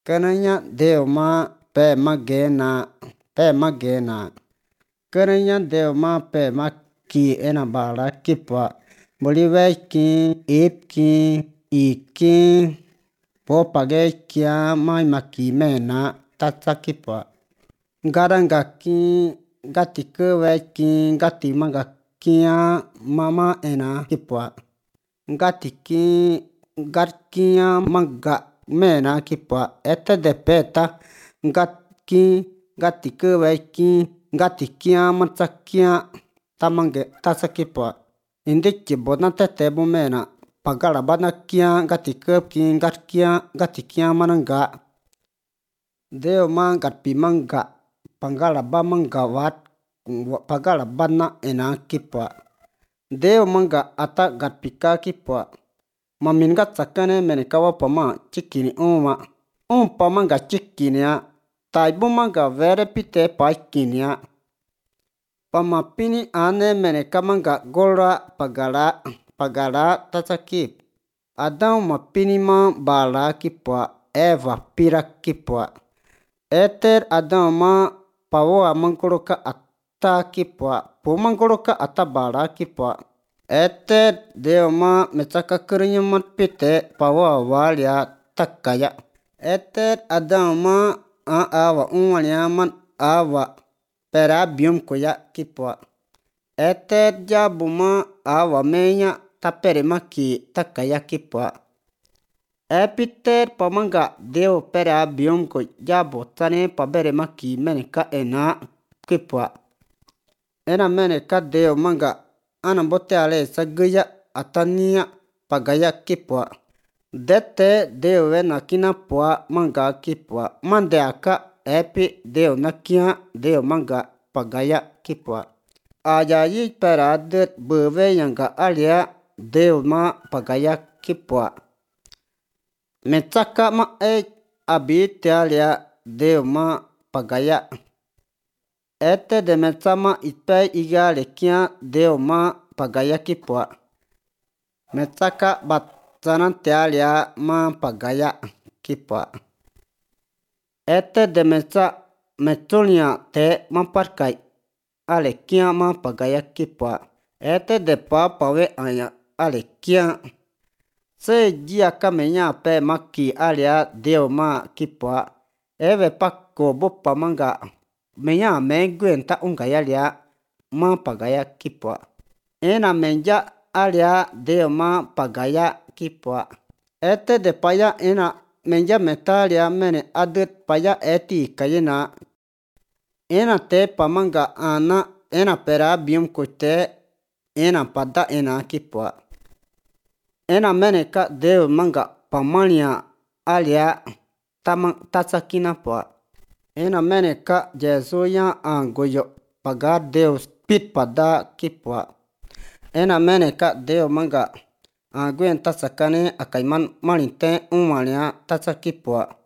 Kenanya Deo ma pe magena. Kenanya Deo ma pe ma ki ena bala kipwa. Bolive ki ip ki iki po page kia mai maki mena tatsa kipwa. Garanga ki gati kewe ki gati maga kia mama ena kipwa. Gati ki garkia maga mena kipwa. Ete de peta gati kewe ki gati kia matsakia tamange tasa kipwa. Indiki bodna tete bumena. Pagala badna kia gati kep ki gati kia mananga. Deo ma gatpi manga. Pagala ba manga wat. Pagala badna ena kipwa. Deo manga ata gatpika kipwa. Mamin gatsakane mene kawapa ma chikini uma. Umpa manga chikinia. Taibu manga vere pite paikinia. Pamapini ane mene kamanga gola pagala tatsakip. Adau mapini ma bala kipwa. Eva pira kipwa. Eter adau ma pawoa mangkoloka ata kipwa. Pumangkoloka ata bala kipwa. Eter Deo ma mecaka kerinya matpite pawoa walia takaya. Eter adau ma awa unwalia man awa perabium koya kipwa. Eter jabu ma awa menya tapere maki takaya kipwa. Epiter pamanga Deo perabium ko jabu tane pabere maki meneka ena kipwa. Ena meneka Deo manga anambote ale sagaya atania pagaya kipwa. Dete Deo wena kinapwa manga kipwa. Mandeaka epi Deo nakia Deo manga pagaya kipwa. Ayayi peradet bewe yanga alia Deo ma pagaya kipwa. Mecaka ma abite alia Deo ma pagaya. Ete de mecama ipe igale kia Deo ma pagaya kipwa. Mecaka batsanante alia ma pagaya kipwa. Ete de meconia te mamparkai ale kia ma pagaya kipwa. Ete de papawe aya ale kia. Se jia kamenya pe maki alia Deo ma kipwa. Ewe pako bopa manga. Menya mengguen ta ungaya lia ma pagaya kipwa. Ena menja alia Deo ma pagaya kipwa. Ete de paya ena menja metalia mene adet paya eti kayena. Ena te pamanga ana ena perabium kote ena pada ena kipwa. Ena meneka Deo manga pamania alia tatsakina pwa. Ena meneka jesuya angoyo pagar Deo pit pada kipwa. Ena meneka Deo manga anguen tatsakane akaiman malinte umalia tatsakipwa.